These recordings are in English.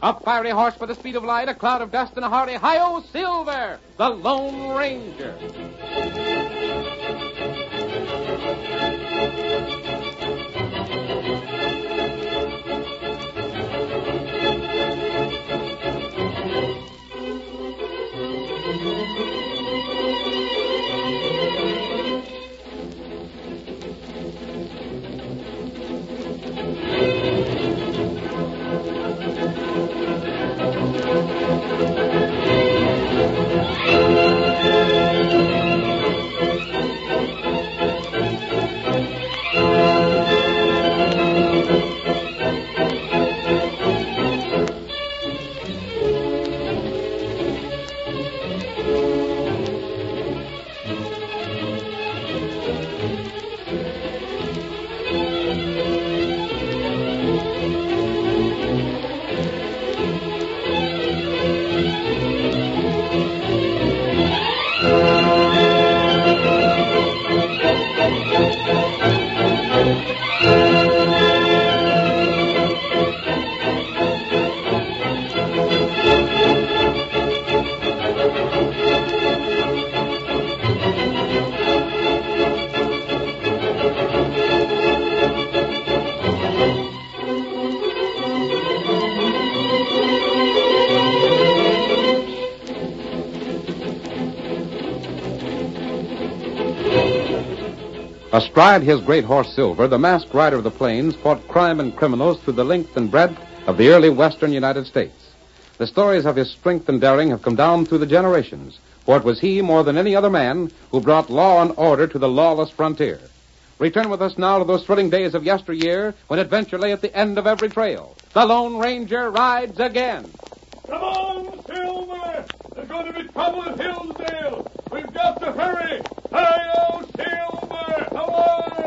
A fiery horse with the speed of light, a cloud of dust, and a hearty hi-yo Silver, the Lone Ranger. Astride his great horse Silver, the masked rider of the plains fought crime and criminals through the length and breadth of the early western United States. The stories of his strength and daring have come down through the generations, for it was he, more than any other man, who brought law and order to the lawless frontier. Return with us now to those thrilling days of yesteryear when adventure lay at the end of every trail. The Lone Ranger rides again. Come on, Silver! There's going to be trouble at Hillsdale. We've got to hurry. Hi-yo, Silver! Away!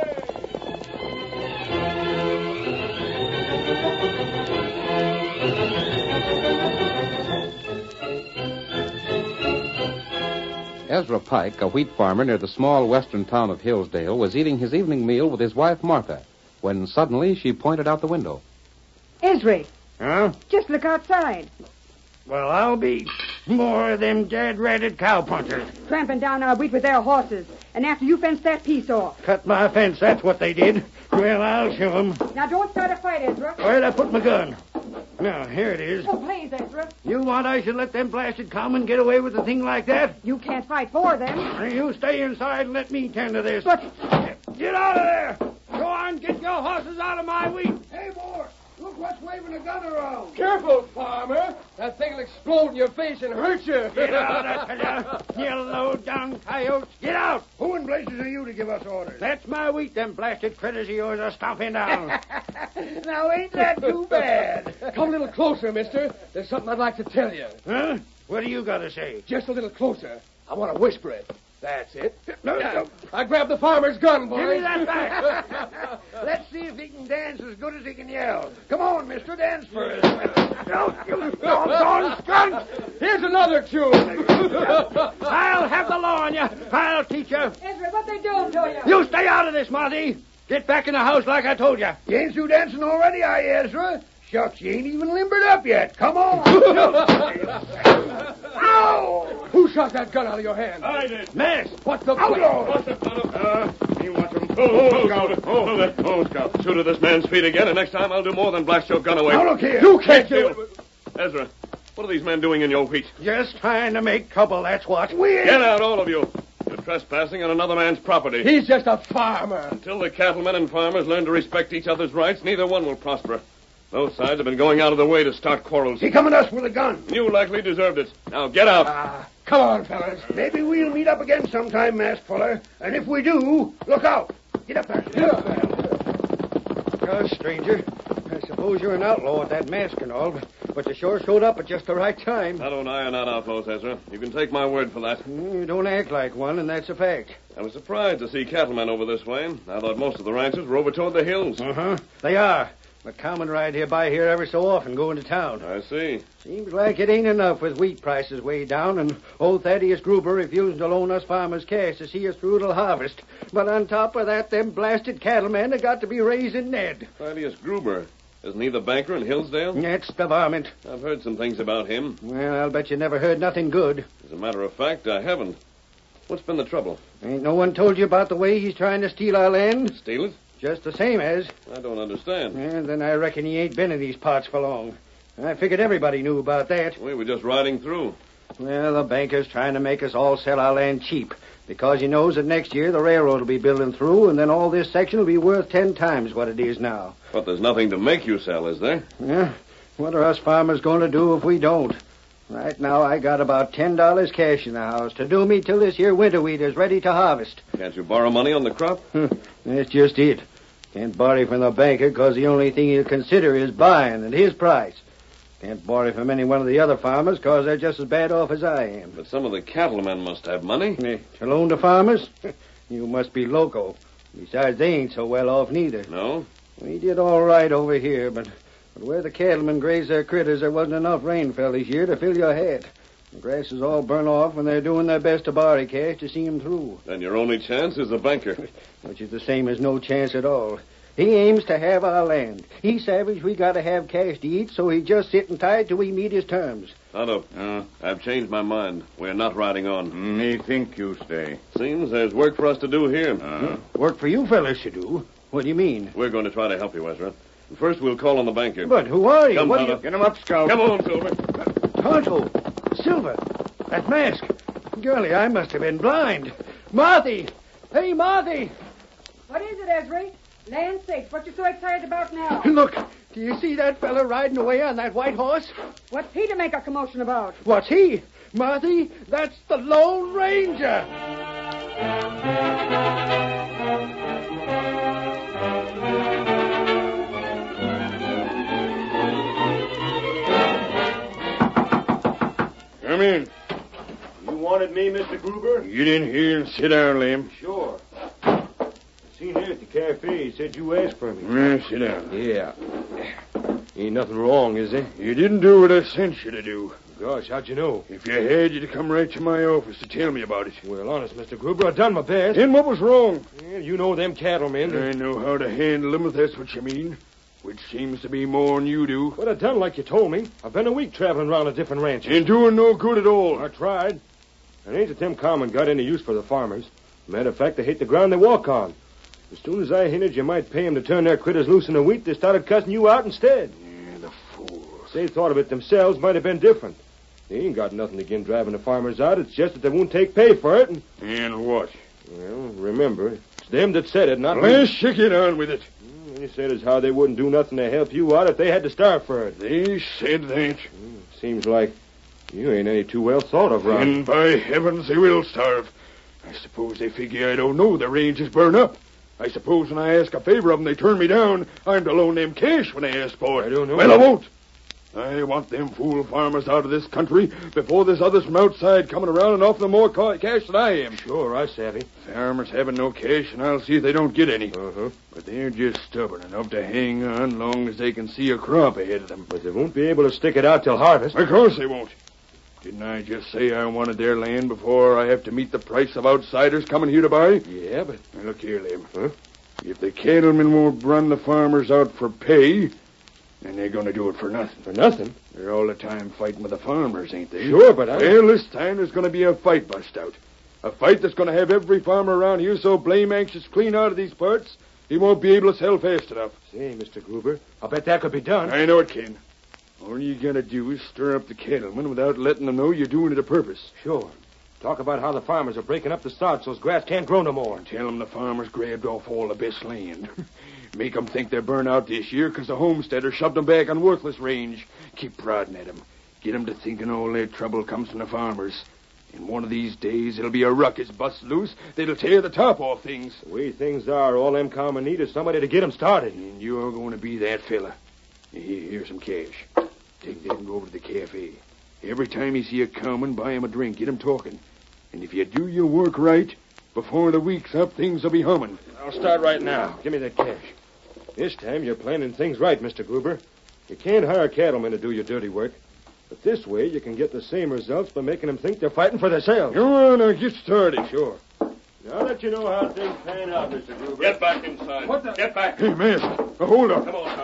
Ezra Pike, a wheat farmer near the small western town of Hillsdale, was eating his evening meal with his wife Martha when suddenly she pointed out the window. Ezra. Huh? Just look outside. Well, I'll be more of them dead-ratted cowpunchers. Tramping down our wheat with their horses. And after you fenced that piece off. Cut my fence, that's what they did. Well, I'll show them. Now, don't start a fight, Ezra. Where'd I put my gun? Now, here it is. Oh, please, Ezra. You want I should let them blasted cowmen get away with a thing like that? You can't fight for them. You stay inside and let me tend to this. But... Get out of there! Go on, get your horses out of my wheat! Hey, boy, look what's waving a gun around. Careful, farmer. That thing will explode in your face and hurt you. Get out, I tell you. You low-down coyotes. Get out! Who in blazes are you to give us orders? That's my wheat them blasted critters of yours are stomping down. Now, ain't that too bad? Come a little closer, mister. There's something I'd like to tell you. Huh? What do you got to say? Just a little closer. I want to whisper it. That's it. No. I grabbed the farmer's gun, boy. Give me that back. Let's see if he can dance as good as he can yell. Come on, mister, dance first. Don't you doggone skunk! Here's another tune. I'll have the law on you. I'll teach you. Ezra, what they doing to you? You stay out of this, Marty. Get back in the house like I told you. You ain't through dancing already, are you, Ezra? Shucks, you ain't even limbered up yet. Come on. Ow! Who shot that gun out of your hand? I did. Miss. What the... Outlaw! You watch him. Scout. Shoot at this man's feet again, and next time I'll do more than blast your gun away. Now, look here. You can't do it. Ezra, what are these men doing in your wheat? Just trying to make trouble, that's what. Get out, all of you. You're trespassing on another man's property. He's just a farmer. Until the cattlemen and farmers learn to respect each other's rights, neither one will prosper. Both sides have been going out of the way to start quarrels. He coming at us with a gun. You likely deserved it. Now get out. Come on, fellas. Maybe we'll meet up again sometime, masked feller. And if we do, look out. Get up there. Get up there. Oh, stranger. I suppose you're an outlaw with that mask and all, but you sure showed up at just the right time. Otto and I are not outlaws, Ezra. You can take my word for that. You don't act like one, and that's a fact. I was surprised to see cattlemen over this way. I thought most of the ranchers were over toward the hills. Uh-huh. They are. But cowmen ride by here every so often going to town. I see. Seems like it ain't enough with wheat prices way down and old Thaddeus Gruber refusing to loan us farmers cash to see us through till harvest. But on top of that, them blasted cattlemen have got to be raising Ned. Thaddeus Gruber. Isn't he the banker in Hillsdale? That's the varmint. I've heard some things about him. Well, I'll bet you never heard nothing good. As a matter of fact, I haven't. What's been the trouble? Ain't no one told you about the way he's trying to steal our land? Steal it? Just the same as. I don't understand. And then I reckon he ain't been in these parts for long. I figured everybody knew about that. We were just riding through. Well, the banker's trying to make us all sell our land cheap because he knows that next year the railroad will be building through, and then all this section will be worth 10 times what it is now. But there's nothing to make you sell, is there? Yeah. What are us farmers going to do if we don't? Right now, I got about $10 cash in the house to do me till this here winter wheat is ready to harvest. Can't you borrow money on the crop? That's just it. Can't borrow from the banker because the only thing he'll consider is buying at his price. Can't borrow from any one of the other farmers because they're just as bad off as I am. But some of the cattlemen must have money. To loan to farmers? You must be loco. Besides, they ain't so well off neither. No? We did all right over here, but where the cattlemen graze their critters, there wasn't enough rain fell this year to fill your hat. The grass is all burnt off, and they're doing their best to borrow cash to see 'em through. Then your only chance is the banker. Which is the same as no chance at all. He aims to have our land. He's savage we got to have cash to eat, so he's just sitting tight till we meet his terms. Tonto, I've changed my mind. We're not riding on. Me think you stay. Seems there's work for us to do here. Work for you fellas to do? What do you mean? We're going to try to help you, Ezra. First, we'll call on the banker. But who are you? Come, What Tonto. do Get him up, Scout. Come on, Silver. Tonto! Silver! That mask! Girlie, I must have been blind. Marthy! Hey, Marthy! What is it, Ezra? Land sakes, what you so excited about now? Look, do you see that fella riding away on that white horse? What's he to make a commotion about? What's he? Marthy, that's the Lone Ranger! Come in. You wanted me, Mr. Gruber? Get in here and sit down, Lem. Sure. Seen here at the cafe. He said you asked for me. Sit down. Yeah. Ain't nothing wrong, is there? You didn't do what I sent you to do. Gosh, how'd you know? If you had, you'd come right to my office to tell me about it. Well, honest, Mr. Gruber, I done my best. And what was wrong? Yeah, you know them cattlemen. I know how to handle them, if that's what you mean. Which seems to be more than you do. But I done like you told me. I've been a week traveling around a different ranch. Ain't doing no good at all. I tried. And ain't that them common got any use for the farmers. Matter of fact, they hate the ground they walk on. As soon as I hinted you might pay 'em to turn their critters loose in the wheat, they started cussing you out instead. Yeah, the fools. If they thought of it themselves, might have been different. They ain't got nothing against driving the farmers out. It's just that they won't take pay for it. And what? Well, remember, it's them that said it, not me. Let's shake it on with it. They said as how they wouldn't do nothing to help you out if they had to starve for it. They said that. Seems like you ain't any too well thought of, Ron. And by heavens, they will starve. I suppose they figure I don't know the range is burned up. I suppose when I ask a favor of them, they turn me down. I'm to loan them cash when they ask for it. I don't know. Well, I won't. I want them fool farmers out of this country before there's others from outside coming around and offering more cash than I am. Sure, I savvy. Farmers having no cash, and I'll see if they don't get any. Uh-huh. But they're just stubborn enough to hang on long as they can see a crop ahead of them. But they won't be able to stick it out till harvest. Of course they won't. Didn't I just say I wanted their land before I have to meet the price of outsiders coming here to buy? Yeah, but... Now, look here, Lem. Huh? If the cattlemen won't run the farmers out for pay, then they're going to do it for nothing. For nothing? They're all the time fighting with the farmers, ain't they? Sure, but I... Well, this time there's going to be a fight bust out. A fight that's going to have every farmer around here so blame anxious clean out of these parts, he won't be able to sell fast enough. Say, Mr. Gruber, I'll bet that could be done. I know it can. All you got to do is stir up the cattlemen without letting them know you're doing it a purpose. Sure. Talk about how the farmers are breaking up the sod so's grass can't grow no more. Tell them the farmers grabbed off all the best land. Make them think they're burned out this year because the homesteader shoved them back on worthless range. Keep prodding at them. Get them to thinking all their trouble comes from the farmers. And one of these days, it'll be a ruckus bust loose that'll tear the top off things. The way things are, all them common need is somebody to get them started. And you're going to be that fella. Here's some cash. Take that and go over to the cafe. Every time you see a cowman, buy him a drink. Get him talking. And if you do your work right, before the week's up, things will be humming. I'll start right now. Give me that cash. This time you're planning things right, Mr. Gruber. You can't hire cattlemen to do your dirty work. But this way you can get the same results by making them think they're fighting for themselves. Go on, now get started. Sure. Now that you know how things pan out, Mr. Gruber. Get back inside. What the- Get back. Hey, Mask, hold up. Come on, Tonto.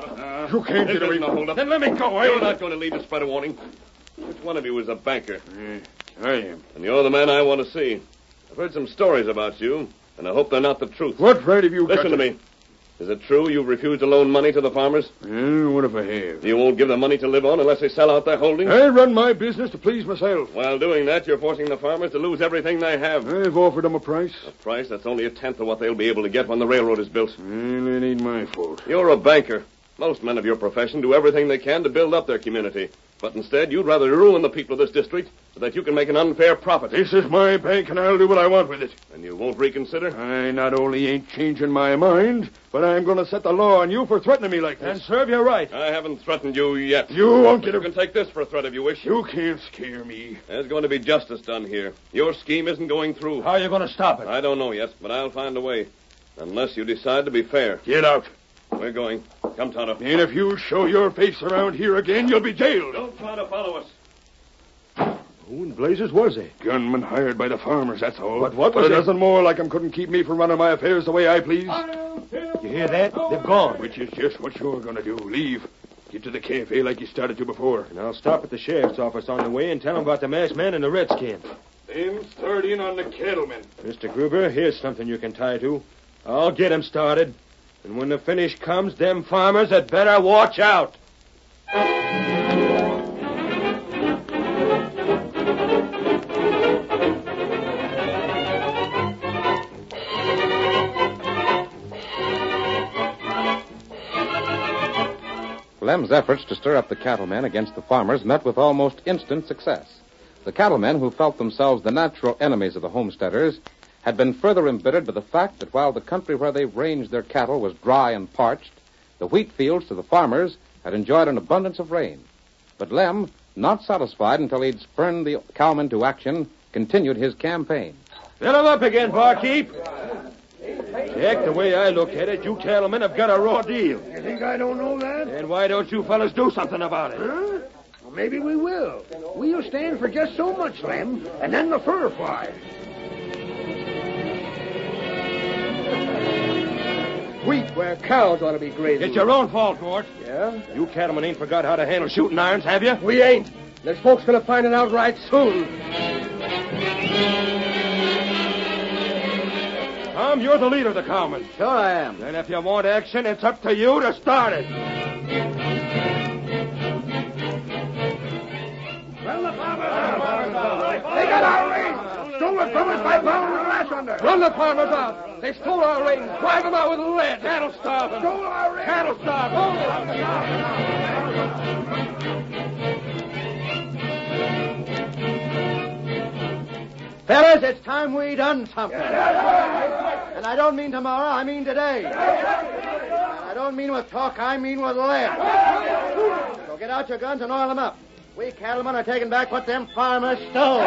You can't This get away isn't a from holdup. Then let me go. You're not going to leave to spread a warning. Which one of you is a banker? I am. And you're the man I want to see. I've heard some stories about you, and I hope they're not the truth. What right have you got? Listen to me. Is it true you've refused to loan money to the farmers? What if I have? You won't give them money to live on unless they sell out their holdings? I run my business to please myself. While doing that, you're forcing the farmers to lose everything they have. I've offered them a price. A price that's only a tenth of what they'll be able to get when the railroad is built. Well, it ain't my fault. You're a banker. Most men of your profession do everything they can to build up their community. But instead, you'd rather ruin the people of this district so that you can make an unfair profit. This is my bank, and I'll do what I want with it. And you won't reconsider? I not only ain't changing my mind, but I'm going to set the law on you for threatening me like this. And serve you right. I haven't threatened you yet. You won't get You a... can take this for a threat if you wish. You can't scare me. There's going to be justice done here. Your scheme isn't going through. How are you going to stop it? I don't know yet, but I'll find a way. Unless you decide to be fair. Get out. We're going. Come, Tonto. And if you show your face around here again, you'll be jailed. Don't try to follow us. Who in blazes was he? Gunman hired by the farmers, that's all. But what But was a it? dozen more like 'em couldn't keep me from running my affairs the way I please. You hear that? They've gone. Which is just what you're going to do. Leave. Get to the cafe like you started to before. And I'll stop at the sheriff's office on the way and tell them about the masked man and the redskin. Then start in on the cattlemen. Mr. Gruber, here's something you can tie to. I'll get 'em started. And when the finish comes, them farmers had better watch out. Lem's efforts to stir up the cattlemen against the farmers met with almost instant success. The cattlemen, who felt themselves the natural enemies of the homesteaders, had been further embittered by the fact that while the country where they ranged their cattle was dry and parched, the wheat fields to the farmers had enjoyed an abundance of rain. But Lem, not satisfied until he'd spurned the cowmen to action, continued his campaign. Fill 'em up again, barkeep. Jack, the way I look at it, you cattlemen have got a raw deal. You think I don't know that? And why don't you fellas do something about it? Huh? Well, maybe we will. We'll stand for just so much, Lem, and then the fur flies. Wheat where cows ought to be grazing. It's your own fault, Gort. Yeah? You cattlemen ain't forgot how to handle shooting irons, have you? We ain't. There's folks gonna find it out right soon. Tom, you're the leader of the cowmen. Sure I am. Then if you want action, it's up to you to start it. Well, the farmers they got our range. Stole it from us by pounding the grass under. Run the farmers out. They stole our range. Drive them out with lead. Cattle starving. Stole our range. Cattle starving. Fellas, it's time we done something. And I don't mean tomorrow, I mean today. And I don't mean with talk, I mean with lead. So get out your guns and oil them up. We cattlemen are taking back what them farmers stole.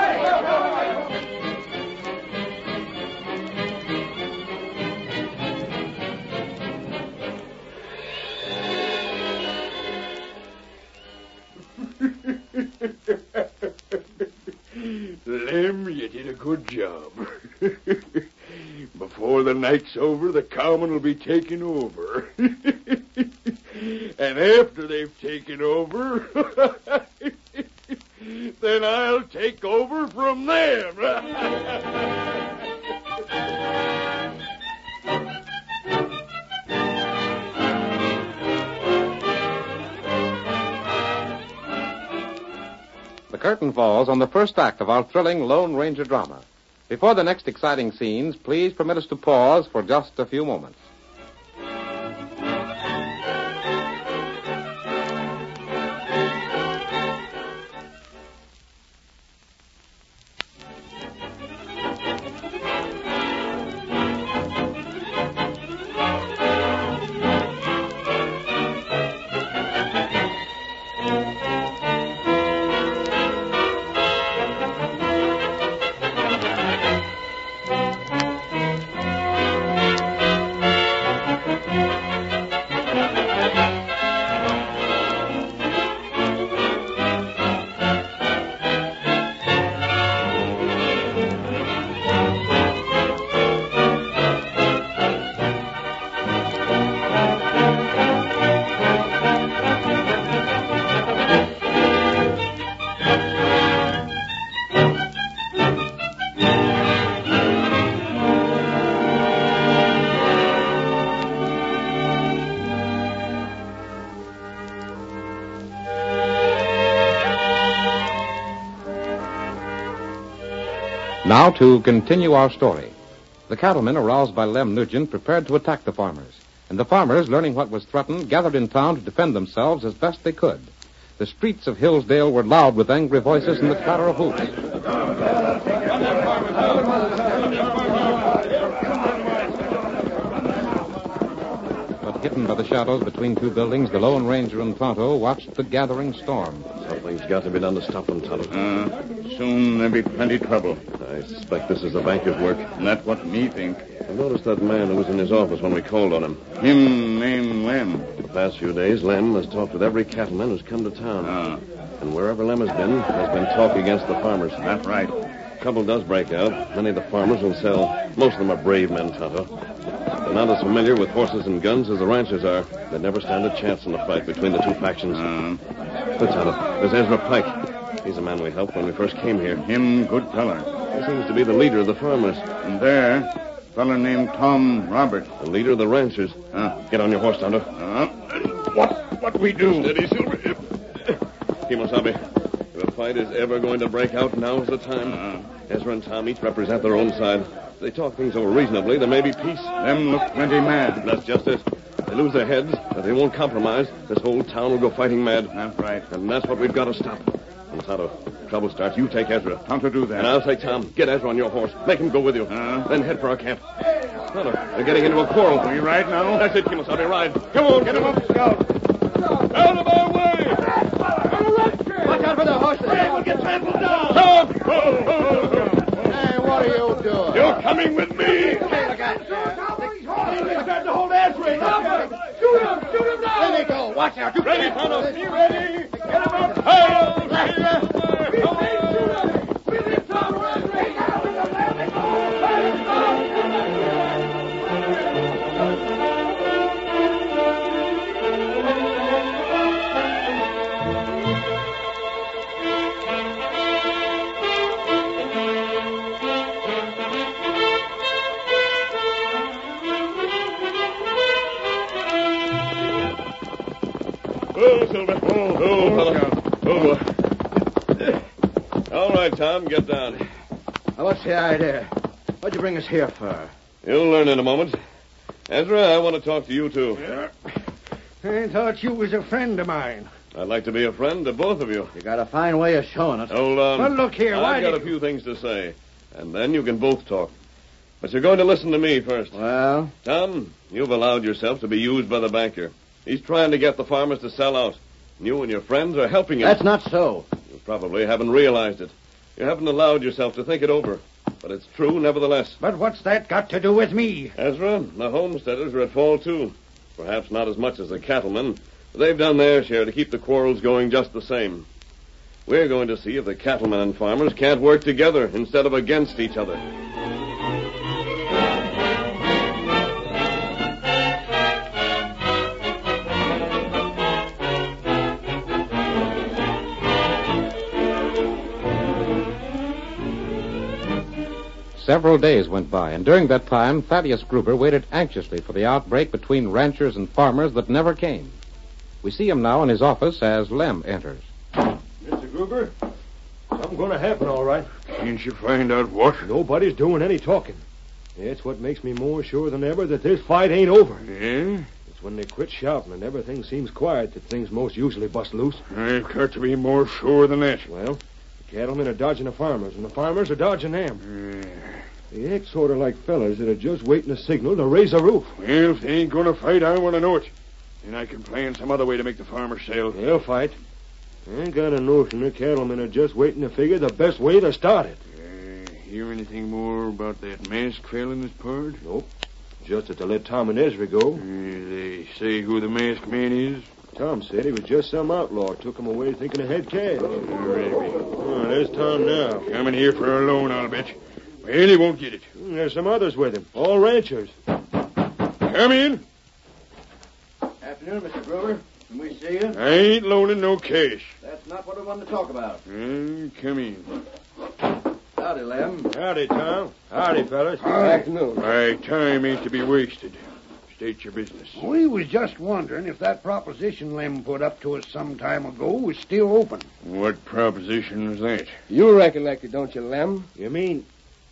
Lem, you did a good job. Before the night's over, the cowmen will be taking over. And after they've taken over, then I'll take over from them. The curtain falls on the first act of our thrilling Lone Ranger drama. Before the next exciting scenes, please permit us to pause for just a few moments. Now to continue our story. The cattlemen, aroused by Lem Nugent, prepared to attack the farmers. And the farmers, learning what was threatened, gathered in town to defend themselves as best they could. The streets of Hillsdale were loud with angry voices and the clatter of hoofs. But hidden by the shadows between two buildings, the Lone Ranger and Tonto watched the gathering storm. Something's got to be done to stop them, Tonto. Soon there'll be plenty trouble. I suspect this is the banker's work. That's what me think. I noticed that man who was in his office when we called on him. Him named Lem. The past few days, Lem has talked with every cattleman who's come to town. And wherever Lem has been, there's been talk against the farmers. That's right. Trouble does break out. Many of the farmers will sell. Most of them are brave men, Tonto. They're not as familiar with horses and guns as the ranchers are. They'd never stand a chance in a fight between the two factions. Look, Tonto, there's Ezra Pike. He's the man we helped when we first came here. Him good feller. He seems to be the leader of the farmers. And there, feller named Tom Robert. The leader of the ranchers. Get on your horse, Tonto. What we do? Steady, Silver. Kimosabe, if a fight is ever going to break out, now's the time. Ezra and Tom each represent their own side. If they talk things over reasonably, there may be peace. Them look plenty mad. That's just it. If they lose their heads, if they won't compromise, this whole town will go fighting mad. That's right. And that's what we've got to stop. And Tonto, trouble starts, you take Ezra. Tonto do that. And I'll take Tom. Get Ezra on your horse. Make him go with you. Then head for our camp. Tonto, they're getting into a quarrel. We ride now? That's it, Kimosabe, ride. Come on, get him up, Scout. Out of my way! Watch out for the horses. We'll get trampled down! Hey, what are you doing? You're coming with me! Shoot him now! Let me go. Watch out. You Ready, Tonto? Be ready! Get him up! Hail! With him, Tom! Oh, Silver. Oh. All right, Tom, get down. Now, what's the idea? What'd you bring us here for? You'll learn in a moment. Ezra, I want to talk to you, too. I thought you was a friend of mine. I'd like to be a friend to both of you. You got a fine way of showing it. Hold on. Well, look here, I've got a few things to say, and then you can both talk. But you're going to listen to me first. Well? Tom, you've allowed yourself to be used by the banker. He's trying to get the farmers to sell out. You and your friends are helping him. That's not so. You probably haven't realized it. You haven't allowed yourself to think it over. But it's true, nevertheless. But what's that got to do with me? Ezra, the homesteaders are at fault, too. Perhaps not as much as the cattlemen, but they've done their share to keep the quarrels going just the same. We're going to see if the cattlemen and farmers can't work together instead of against each other. Several days went by, and during that time, Thaddeus Gruber waited anxiously for the outbreak between ranchers and farmers that never came. We see him now in his office as Lem enters. Mr. Gruber, something's going to happen, all right. Can't you find out what? Nobody's doing any talking. It's what makes me more sure than ever that this fight ain't over. Yeah? It's when they quit shouting and everything seems quiet that things most usually bust loose. I've got to be more sure than that. Well, the cattlemen are dodging the farmers, and the farmers are dodging them. They act sort of like fellas that are just waiting a signal to raise a roof. Well, if they ain't going to fight, I want to know it. Then I can plan some other way to make the farmers sell. They'll fight. I got a notion the cattlemen are just waiting to figure the best way to start it. Hear anything more about that masked fella in this part? Nope. Just that they let Tom and Ezra go. They say who the masked man is? Tom said he was just some outlaw. Took him away thinking of head cash. Oh, there's Tom now. Coming here for a loan, I'll bet. Well, he won't get it. There's some others with him. All ranchers. Come in. Afternoon, Mr. Gruber. Can we see you? I ain't loaning no cash. That's not what we wanted to talk about. Come in. Howdy, Lem. Howdy, Tom. Howdy, fellas. Afternoon. My time ain't to be wasted. State your business. We was just wondering if that proposition Lem put up to us some time ago was still open. What proposition was that? You recollect it, don't you, Lem? You mean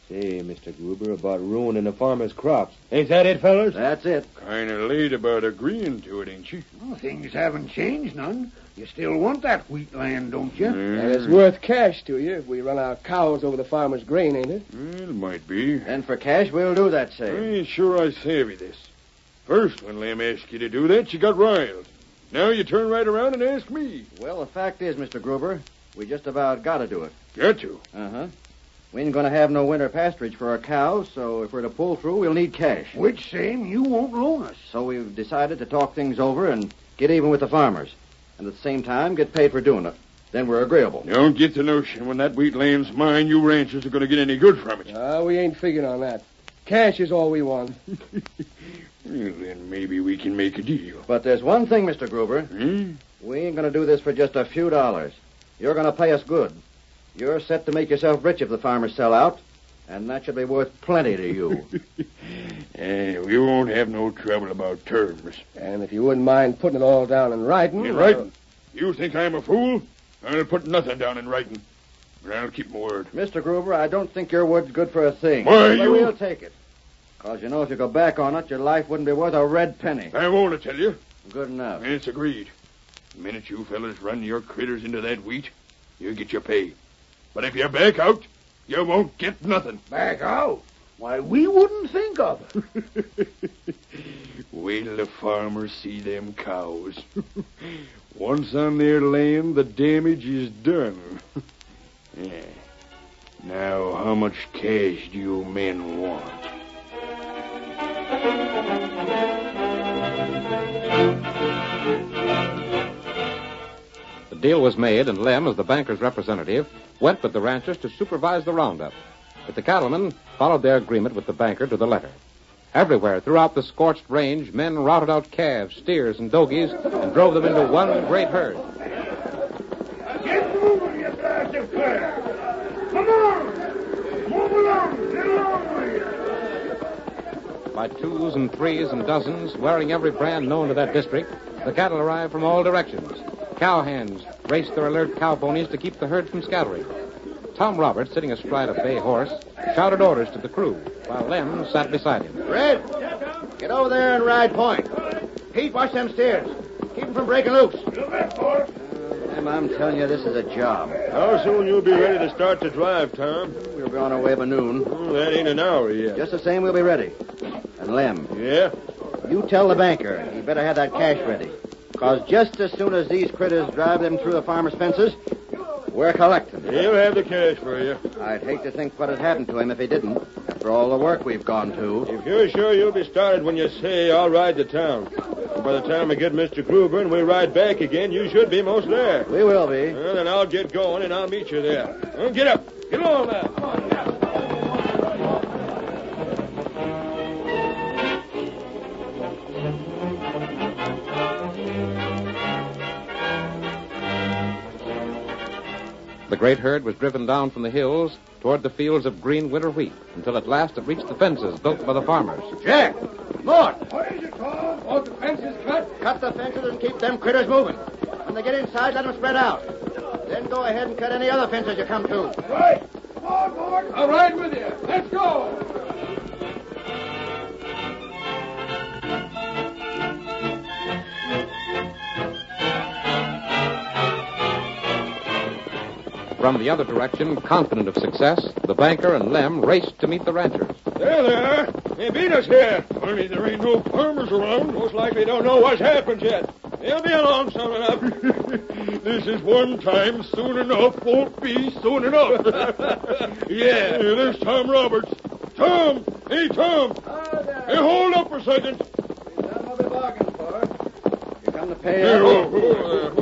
Say, Mr. Gruber, about ruining the farmer's crops. Ain't that it, fellas? That's it. Kind of late about agreeing to it, ain't you? Well, things haven't changed none. You still want that wheat land, don't you? And it's worth cash to you if we run our cows over the farmer's grain, ain't it? It might be. And for cash, we'll do that, I say. ain't sure I savvy this. First, when Lem asked you to do that, you got riled. Now you turn right around and ask me. Well, the fact is, Mr. Gruber, we just about got to do it. Got to? Uh-huh. We ain't going to have no winter pasturage for our cows, so if we're to pull through, we'll need cash. Which same you won't loan us. So we've decided to talk things over and get even with the farmers. And at the same time, get paid for doing it. Then we're agreeable. Don't get the notion when that wheat land's mine, you ranchers are going to get any good from it. We ain't figuring on that. Cash is all we want. Well, then maybe we can make a deal. But there's one thing, Mr. Gruber. We ain't going to do this for just a few dollars. You're going to pay us good. You're set to make yourself rich if the farmers sell out, and that should be worth plenty to you. We won't have no trouble about terms. And if you wouldn't mind putting it all down in writing... In writing? You think I'm a fool? I'll put nothing down in writing. But I'll keep my word. Mr. Gruber, I don't think your word's good for a thing. Why, but you... we'll take it. Because you know if you go back on it, your life wouldn't be worth a red penny. I won't, tell you. Good enough. It's agreed. The minute you fellas run your critters into that wheat, you get your pay. But if you back out, you won't get nothing. Back out? Why, we wouldn't think of it. Wait till the farmers see them cows. Once on their land, the damage is done. Yeah. Now, how much cash do you men want? The deal was made, and Lem, as the banker's representative, went with the ranchers to supervise the roundup. But the cattlemen followed their agreement with the banker to the letter. Everywhere throughout the scorched range, men routed out calves, steers, and dogies and drove them into one great herd. Get moving, you bastard clear! Come on! Move along! Get along with you! By twos and threes and dozens, wearing every brand known to that district, the cattle arrived from all directions. Cowhands raced their alert cow ponies to keep the herd from scattering. Tom Roberts, sitting astride a bay horse, shouted orders to the crew, while Lem sat beside him. Red, get over there and ride point. Pete, watch them steers. Keep them from breaking loose. Lem, I'm telling you, this is a job. How soon you'll be ready to start the drive, Tom? We'll be on our way by noon. That ain't an hour yet. Just the same, we'll be ready. And Lem. Yeah? You tell the banker he better have that cash ready. Because just as soon as these critters drive them through the farmer's fences, we're collecting. He'll have the cash for you. I'd hate to think what had happened to him if he didn't, after all the work we've gone to. If you're sure you'll be started when you say, I'll ride to town. And by the time we get Mr. Gruber and we ride back again, you should be most there. We will be. Well, then I'll get going and I'll meet you there. Well, get up. Get along now. Come on, now. The great herd was driven down from the hills toward the fields of green winter wheat, until at last it reached the fences built by the farmers. Jack! Mort! What is it, Tom? Want the fences cut? Cut the fences and keep them critters moving. When they get inside, let them spread out. Then go ahead and cut any other fences you come to. Right. Come on, Mort. I'll ride with you. Let's go. From the other direction, confident of success, the banker and Lem raced to meet the ranchers. There they are. They beat us here. Only there ain't no farmers around. Most likely don't know what's happened yet. They'll be along soon enough. This is one time soon enough won't be soon enough. Yeah, there's Tom Roberts. Tom! Hey, Tom! Hey, hold up for a second. That's what we bargained for. You come to pay Hey, up.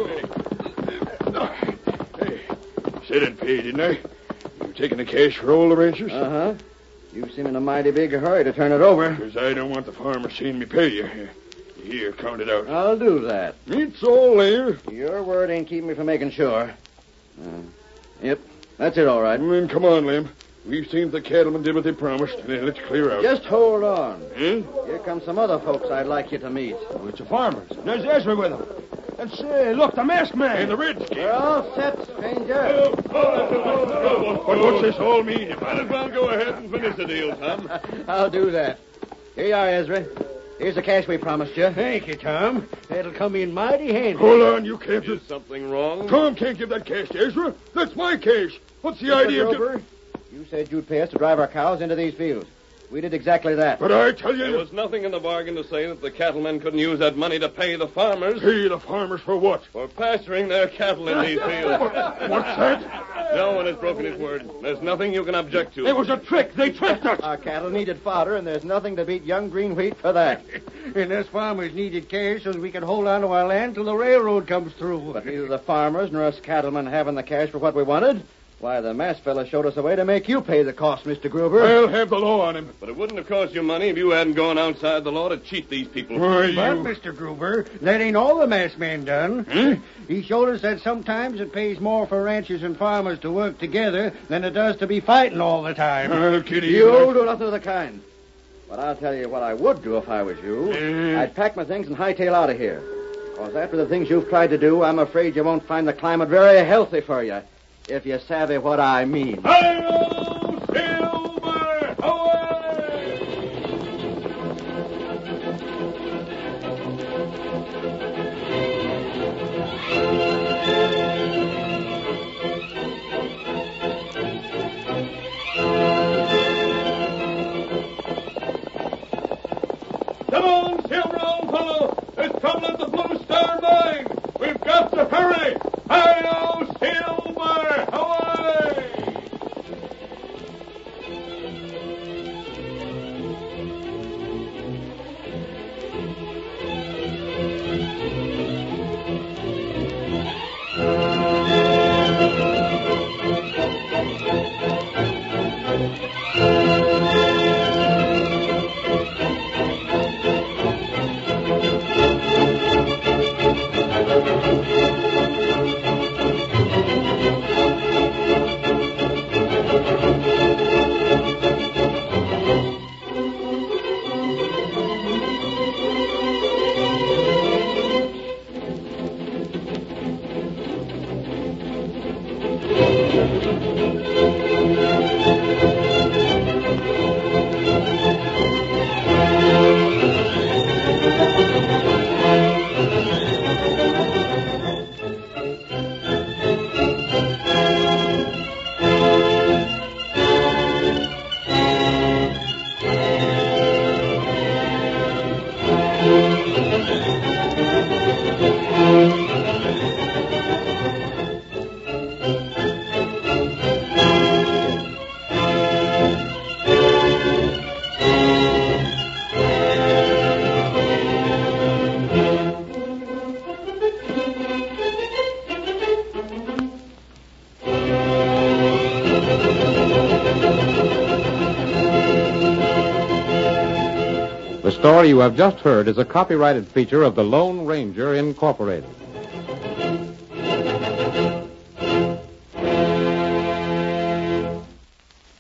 Said and pay, didn't I? You taking the cash for all the ranchers? Uh-huh. You seem in a mighty big hurry to turn it over. Because I don't want the farmer seeing me pay you. Here, count it out. I'll do that. It's all there. Your word ain't keeping me from making sure. Yep, that's it all right. Then come on, Lem. We've seen the cattlemen did what they promised. Now let's clear out. Just hold on. Huh? Here come some other folks I'd like you to meet. Oh, it's the farmers. There's Ezra with them. And say, look, the masked man. Hey, the Redskin. We're all set, stranger. What's this all mean? You might as well go ahead and finish the deal, Tom. I'll do that. Here you are, Ezra. Here's the cash we promised you. Thank you, Tom. That'll come in mighty handy. Hold on, you can't. Is something wrong? Tom can't give that cash to Ezra. That's my cash. What's the idea of... Grover, you said you'd pay us to drive our cows into these fields. We did exactly that. But I tell you... There was nothing in the bargain to say that the cattlemen couldn't use that money to pay the farmers. Pay the farmers for what? For pasturing their cattle in these fields. What's that? No one has broken his word. There's nothing you can object to. It was a trick. They tricked us. Our cattle needed fodder, and there's nothing to beat young green wheat for that. And us farmers needed cash so we could hold on to our land till the railroad comes through. But neither the farmers nor us cattlemen having the cash for what we wanted. Why, the masked fella showed us a way to make you pay the cost, Mr. Gruber. I'll have the law on him. But it wouldn't have cost you money if you hadn't gone outside the law to cheat these people. Why, But, you... Mr. Gruber, that ain't all the masked man done. He showed us that sometimes it pays more for ranchers and farmers to work together than it does to be fighting all the time. Kitty, You'll do nothing of the kind. But I'll tell you what I would do if I was you. Eh? I'd pack my things and hightail out of here. Because after the things you've tried to do, I'm afraid you won't find the climate very healthy for you. If you savvy what I mean. Hi-yo, Silver! Away! Come on, Silver, old fellow! There's trouble at the Blue Star Mine! We've got to hurry! Hi-yo, Silver! Away! The story you have just heard is a copyrighted feature of the Lone Ranger Incorporated.